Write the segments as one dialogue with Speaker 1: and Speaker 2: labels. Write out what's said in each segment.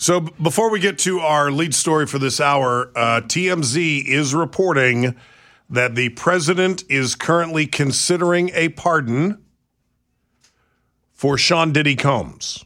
Speaker 1: So before we get to our lead story for this hour, TMZ is reporting that the president is currently considering a pardon for Sean Diddy Combs.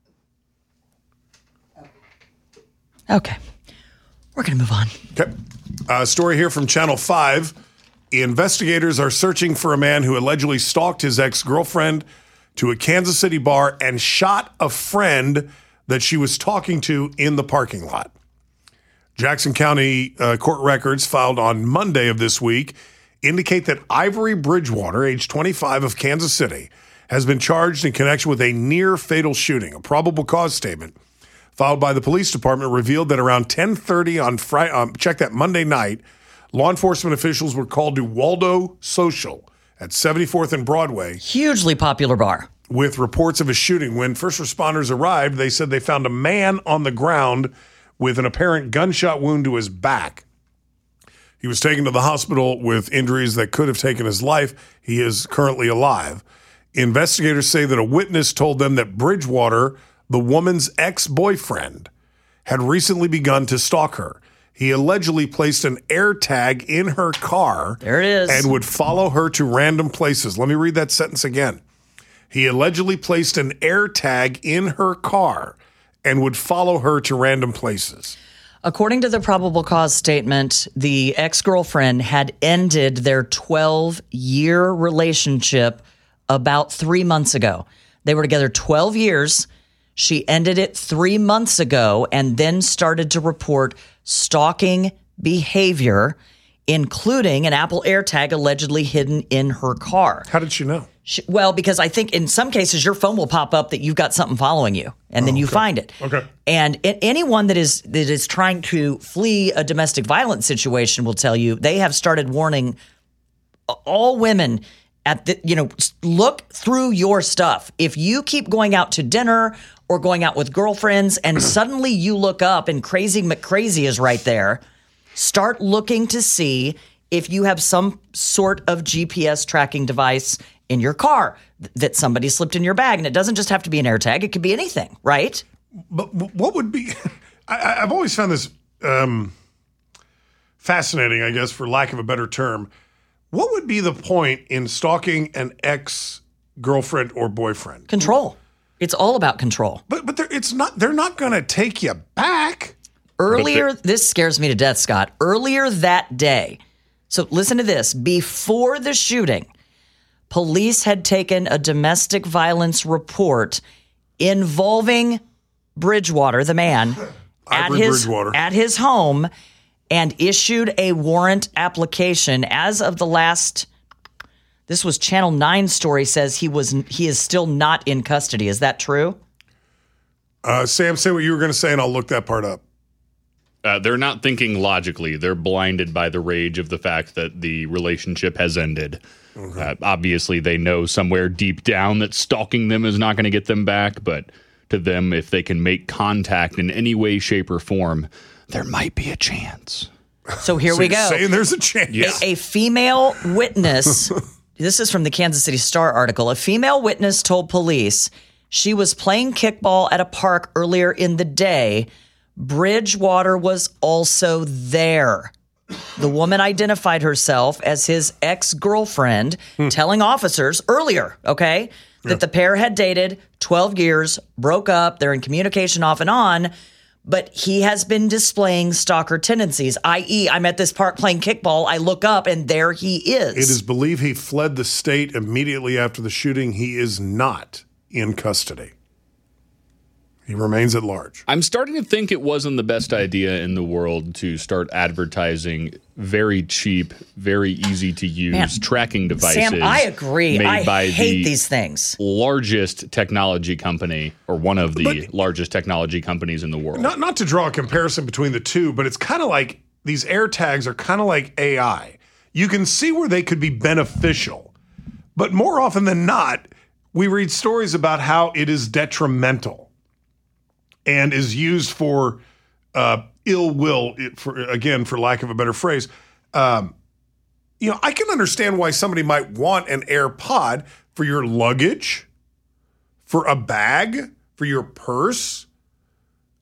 Speaker 2: Okay. We're going to move on.
Speaker 1: Okay. Story here from Channel 5. Investigators are searching for a man who allegedly stalked his ex-girlfriend to a Kansas City bar and shot a friend that she was talking to in the parking lot. Jackson County court records filed on Monday of this week indicate that Ivory Bridgewater, age 25 of Kansas City, has been charged in connection with a near-fatal shooting. A probable cause statement filed by the police department revealed that around 10:30 on Friday, Monday night, law enforcement officials were called to Waldo Social at 74th and Broadway.
Speaker 2: Hugely popular bar.
Speaker 1: With reports of a shooting. When first responders arrived, they said they found a man on the ground with an apparent gunshot wound to his back. He was taken to the hospital with injuries that could have taken his life. He is currently alive. Investigators say that a witness told them that Bridgewater, the woman's ex-boyfriend, had recently begun to stalk her. He allegedly placed an air tag in her car.
Speaker 2: There it is.
Speaker 1: And would follow her to random places. Let me read that sentence again. He allegedly placed an air tag in her car and would follow her to random places.
Speaker 2: According to the probable cause statement, the ex-girlfriend had ended their 12-year relationship about 3 months ago. They were together 12 years. She ended it 3 months ago and then started to report stalking behavior, including an Apple AirTag allegedly hidden in her car.
Speaker 1: How did she know?
Speaker 2: Well, because I think in some cases your phone will pop up that you've got something following you, and then you find it.
Speaker 1: Okay.
Speaker 2: And anyone that is trying to flee a domestic violence situation will tell you they have started warning all women look through your stuff. If you keep going out to dinner or going out with girlfriends and suddenly you look up and Crazy McCrazy is right there, start looking to see if you have some sort of GPS tracking device in your car that somebody slipped in your bag. And it doesn't just have to be an AirTag. It could be anything, right?
Speaker 1: But what would be – I've always found this fascinating, I guess, for lack of a better term. What would be the point in stalking an ex-girlfriend or boyfriend?
Speaker 2: Control. It's all about control.
Speaker 1: But they're not going to take you back.
Speaker 2: Earlier, this scares me to death, Scott. Earlier that day, so listen to this. Before the shooting, police had taken a domestic violence report involving Bridgewater, the man, at his home, and issued a warrant application. As of the last, this was Channel 9 story, says he is still not in custody. Is that true?
Speaker 1: Sam, say what you were going to say, and I'll look that part up.
Speaker 3: They're not thinking logically. They're blinded by the rage of the fact that the relationship has ended. Okay. Obviously, they know somewhere deep down that stalking them is not going to get them back. But to them, if they can make contact in any way, shape, or form, there might be a chance.
Speaker 2: So here we go.
Speaker 1: Saying there's a chance.
Speaker 3: Yeah.
Speaker 2: A female witness, this is from the Kansas City Star article. A female witness told police she was playing kickball at a park earlier in the day. Bridgewater was also there. The woman identified herself as his ex-girlfriend, telling officers earlier, that the pair had dated 12 years, broke up, they're in communication off and on, but he has been displaying stalker tendencies, i.e., I'm at this park playing kickball, I look up, and there he is.
Speaker 1: It is believed he fled the state immediately after the shooting. He is not in custody. He remains at large.
Speaker 3: I'm starting to think it wasn't the best idea in the world to start advertising very cheap, very easy to use tracking devices.
Speaker 2: Sam, I agree.
Speaker 3: Made
Speaker 2: I
Speaker 3: by
Speaker 2: hate
Speaker 3: the
Speaker 2: these things.
Speaker 3: Largest technology company, or one of the largest technology companies in the world.
Speaker 1: Not to draw a comparison between the two, but it's kind of like these AirTags are kind of like AI. You can see where they could be beneficial, but more often than not, we read stories about how it is detrimental and is used for ill will, for lack of a better phrase. I can understand why somebody might want an AirPod for your luggage, for a bag, for your purse.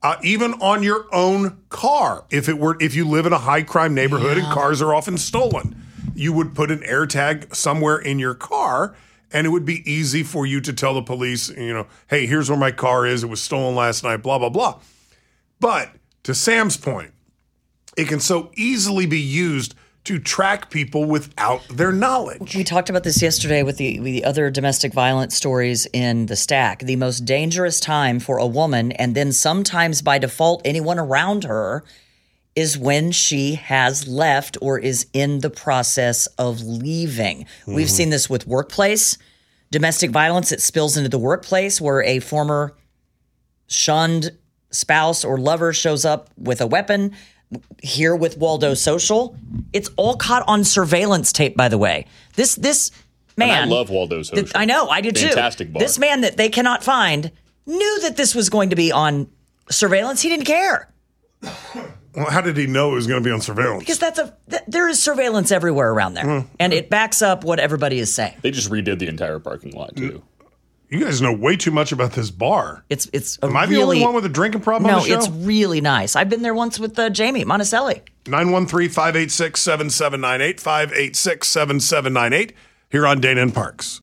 Speaker 1: even on your own car. If you live in a high crime neighborhood and cars are often stolen, you would put an AirTag somewhere in your car, and it would be easy for you to tell the police, hey, here's where my car is. It was stolen last night, blah, blah, blah. But to Sam's point, it can so easily be used to track people without their knowledge.
Speaker 2: We talked about this yesterday with the other domestic violence stories in the stack. The most dangerous time for a woman, and then sometimes by default anyone around her, is when she has left or is in the process of leaving. Mm-hmm. We've seen this with workplace domestic violence. It spills into the workplace where a former shunned spouse or lover shows up with a weapon. Here with Waldo Social, it's all caught on surveillance tape, by the way. This man.
Speaker 3: And I love Waldo Social.
Speaker 2: I know, I do too.
Speaker 3: Fantastic bar.
Speaker 2: This man that they cannot find knew that this was going to be on surveillance. He didn't care.
Speaker 1: Well, how did he know it was going to be on surveillance?
Speaker 2: Because there is surveillance everywhere around there. And it backs up what everybody is saying.
Speaker 3: They just redid the entire parking lot, too.
Speaker 1: You guys know way too much about this bar.
Speaker 2: Am
Speaker 1: I the only one with a drinking problem on the show?
Speaker 2: No, it's really nice. I've been there once with Jamie Monticelli.
Speaker 1: 913-586-7798, 586-7798, here on Dana and Parks.